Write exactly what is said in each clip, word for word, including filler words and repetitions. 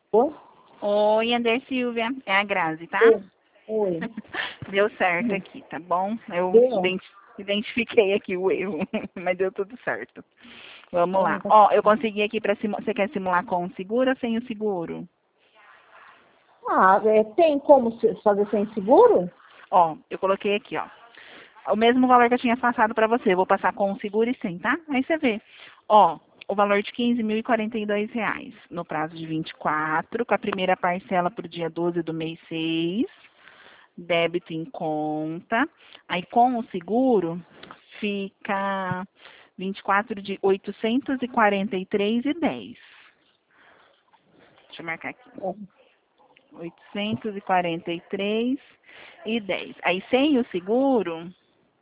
Oi? Oi, André Silvia. É a Grazi, tá? Oi. Oi. Deu certo aqui, tá bom? Eu Deu? identi- identifiquei aqui o erro, mas deu tudo certo. Vamos lá. Ah, tá. Ó, eu consegui aqui para simular. Você quer simular com o seguro ou sem o seguro? Ah, é, tem como se- fazer sem seguro? Ó, eu coloquei aqui, ó. O mesmo valor que eu tinha passado para você. Eu vou passar com o seguro e sem, tá? Aí você vê. Ó, o valor de quinze mil e quarenta e dois reais no prazo de vinte e quatro, com a primeira parcela para o dia doze do mês seis, débito em conta. Aí com o seguro fica vinte e quatro de oitocentos e quarenta e três e dez. Deixa eu marcar aqui. oitocentos e quarenta e três e dez. Aí sem o seguro,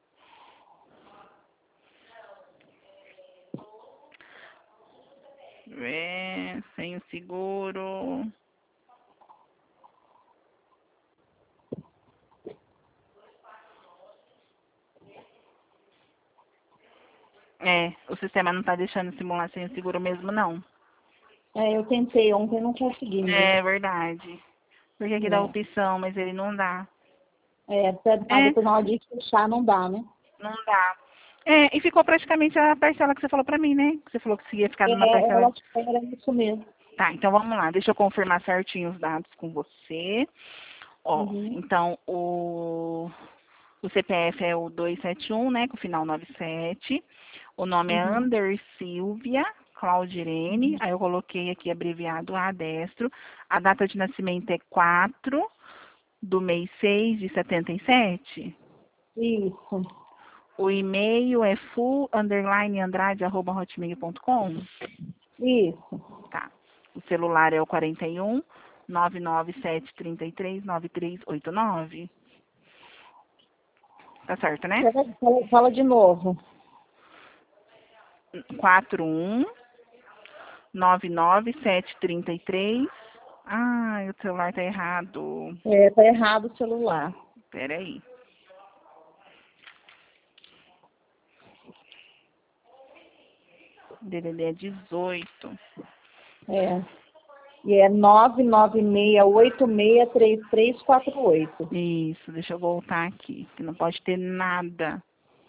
é, sem o seguro, é, o sistema não tá deixando simular sem o seguro mesmo, não. É, eu tentei ontem, não consegui mesmo. É verdade. Porque aqui dá opção, mas ele não dá. É, é, ah, É, depois na hora de fechar não dá, né? não dá. É, e ficou praticamente a parcela que você falou pra mim, né? Que você falou que se ia ficar numa É, parcela. ela era isso mesmo. Tá, então vamos lá. Deixa eu confirmar certinho os dados com você. Ó, Uhum. então o, o C P F é o duzentos e setenta e um, né? Com final noventa e sete. O nome é Uhum. Ander Silvia Claudirene. Aí eu coloquei aqui abreviado A destro. A data de nascimento é quatro do mês seis de setenta e sete. Isso. O e-mail é full underline andrade arroba hotmail ponto com. Isso. Tá. O celular é o quarenta e um, nove nove sete três três, nove três oito nove. Tá certo, né? Fala, fala- fala de novo. quatro um, nove nove sete três três. Ai, o celular tá errado. É, tá errado o celular. Peraí. D D D é dezoito. É. E é nove nove seis oito seis três três quatro oito. Isso, deixa eu voltar aqui, que não pode ter nada.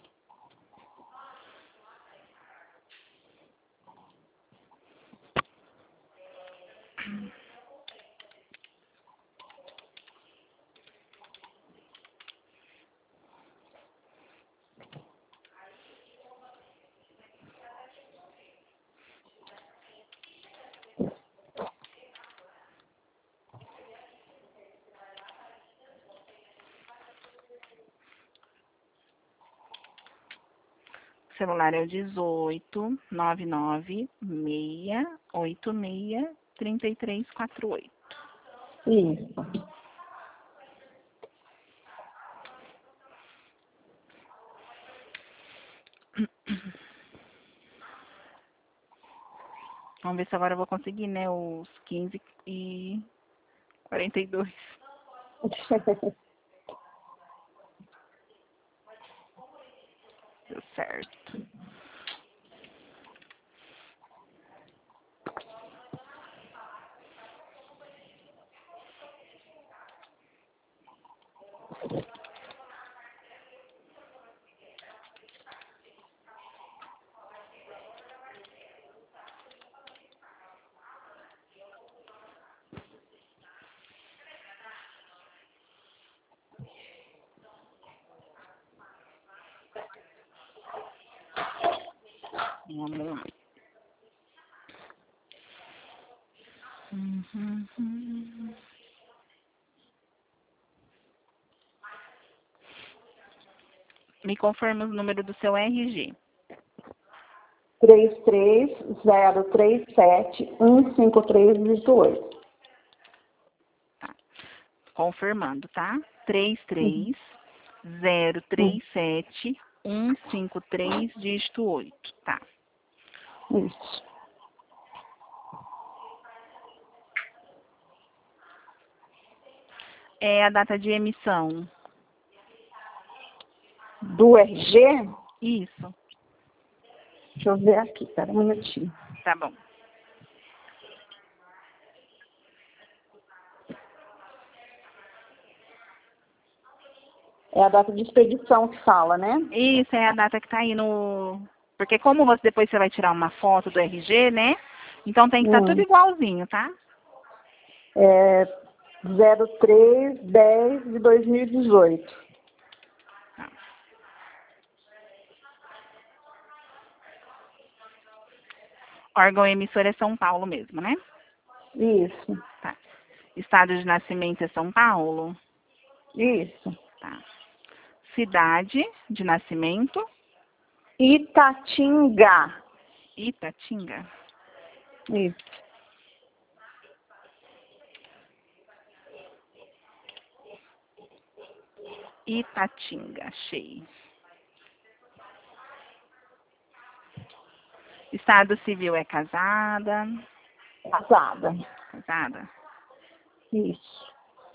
O celular é o dezoito, nove nove seis oito seis três três quatro oito. Isso. Vamos ver se agora eu vou conseguir, né? Os quinze e quarenta e dois. Deu certo. Vamos lá. Uhum. Me confirma o número do seu R G. três três zero três sete um cinco três oito. Tá. Confirmando, tá? três três zero três sete um cinco três dígito oito. Tá. Isso. É a data de emissão. Do R G? Isso. Deixa eu ver aqui, pera um minutinho. Tá bom. É a data de expedição que fala, né? Isso, é a data que tá aí no... Porque como você, depois você vai tirar uma foto do R G, né? Então tem que estar tudo Hum. igualzinho, tá? É zero três dez de dois mil e dezoito. Tá. Órgão emissor é São Paulo mesmo, né? Isso, Tá. Estado de nascimento é São Paulo. isso. Tá. Cidade de nascimento, Itatinga. Itatinga. Isso. Itatinga, achei. Estado civil é casada. Casada. Casada. Isso.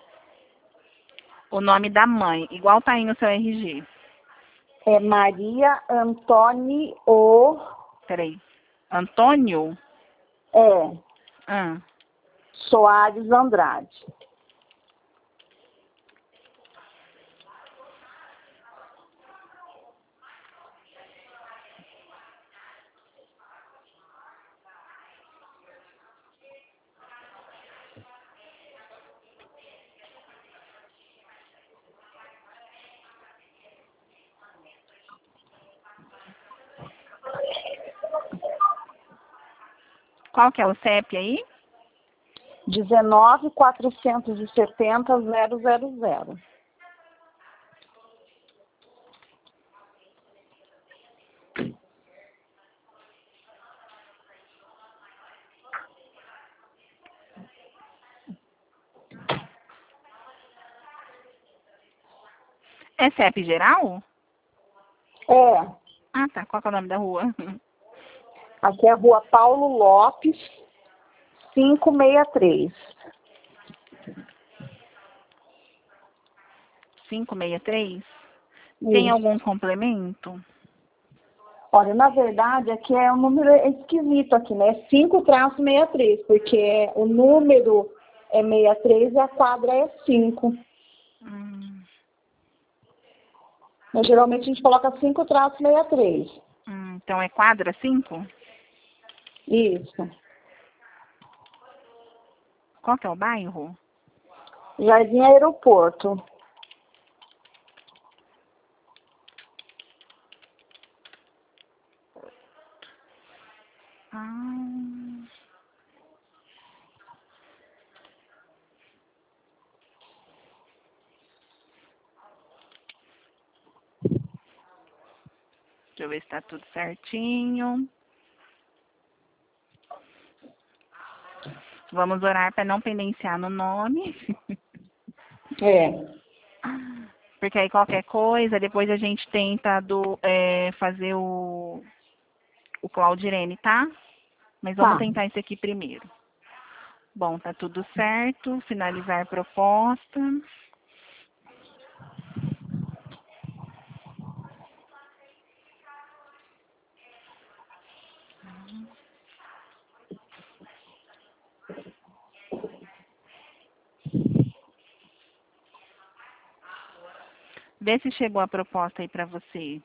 O nome da mãe, igual tá aí no seu R G. É Maria Antônio O. Peraí. Antônio? É. Ah, Soares Andrade. qual que é o C E P aí? dezenove quatrocentos e setenta zero zero zero. É C E P geral? É. Ah, tá. Qual que é o nome da rua? Aqui é a Rua Paulo Lopes, quinhentos e sessenta e três. quinhentos e sessenta e três? Tem Isso. algum complemento? Olha, na verdade, aqui é um número esquisito aqui, né? cinco traço sessenta e três, porque o número é sessenta e três e a quadra é cinco. Hum, Mas geralmente a gente coloca cinco traço sessenta e três. hum, então é quadra cinco? Isso. Qual que é o bairro? Jardim Aeroporto. Ah, deixa eu ver se tá tudo certinho. Vamos orar para não pendenciar no nome. É. Porque aí qualquer coisa, depois a gente tenta do, é, fazer o, o Claudirene, tá? Mas vamos Tá. tentar esse aqui primeiro. Bom, tá tudo certo. Finalizar proposta. Vê se chegou a proposta aí pra você.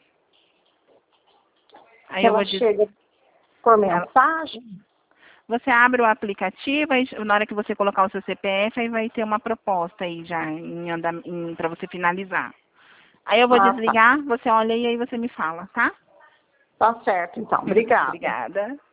Aí eu Ela vou dizer. chega por mensagem? Você abre o aplicativo, aí na hora que você colocar o seu C P F, aí vai ter uma proposta aí já em andam, em, para você finalizar. Aí eu vou Ah, tá. desligar, você olha e aí você me fala, tá? Tá certo, então. Obrigada. Obrigada.